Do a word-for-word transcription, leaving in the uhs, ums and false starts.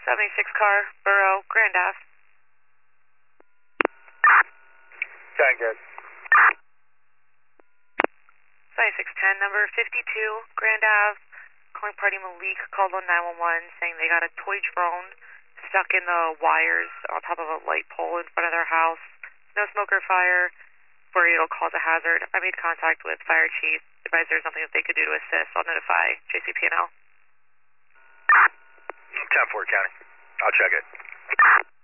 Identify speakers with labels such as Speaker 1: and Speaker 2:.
Speaker 1: seventy-six car, Borough, Grand Ave.
Speaker 2: Ten, good.
Speaker 1: seventy-six ten, number fifty-two, Grand Ave. Calling party Malik, called on nine one one saying they got a toy drone stuck in the wires on top of a light pole in front of their house. No smoke or fire. Worried it'll cause a hazard. I made contact with fire chief. Advised there's nothing that they could do to assist. I'll notify J C P N L.
Speaker 2: ten four, County. I'll check it.